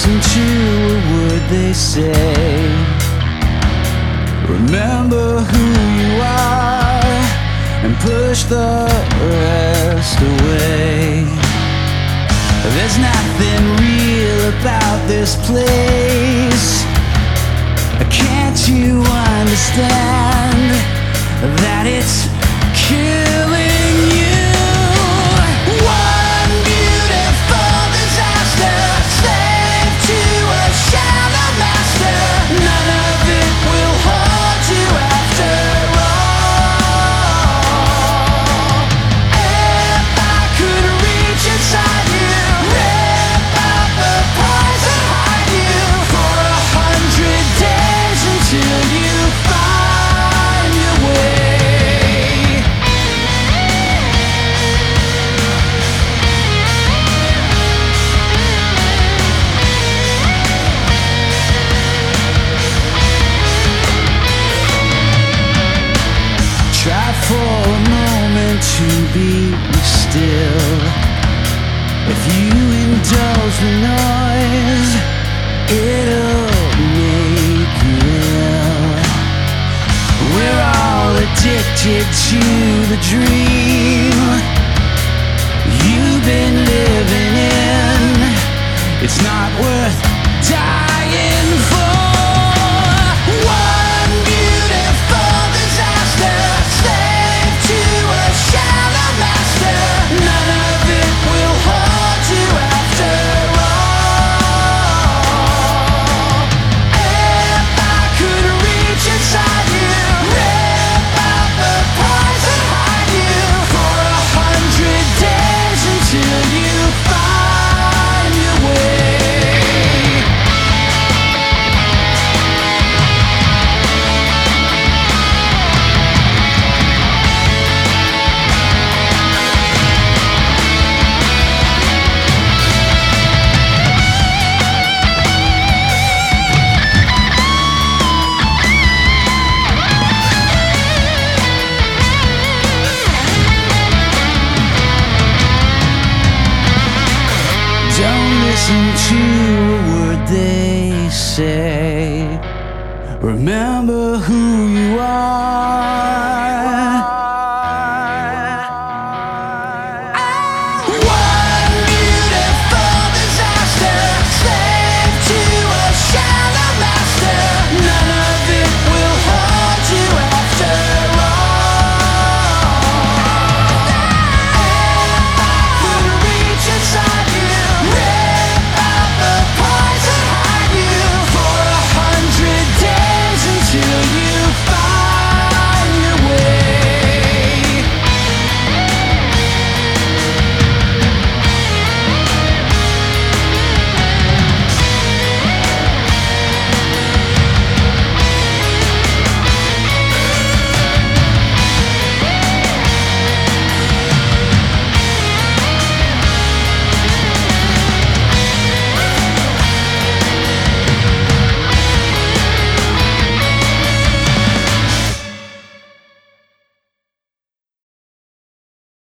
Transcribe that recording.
listen to a word they say. Remember who you are and push the rest away. There's nothing real about this place. Can't you understand that it's killing you? One beautiful disaster, slave to a shallow master. None of it will hold you after all. If I could reach inside you, rip out the poison, hide you for 100 days until you find your way. Try for a moment to be still. If you indulge the noise, it'll make you ill. We're all addicted to the dream you've been living in. It's not worth dying for. One beautiful disaster, slave to a shallow master. None of it will hold you after all. If I could reach inside you, rip out the poison, hide you for 100 days until you find your way. Don't listen to a word they say. Remember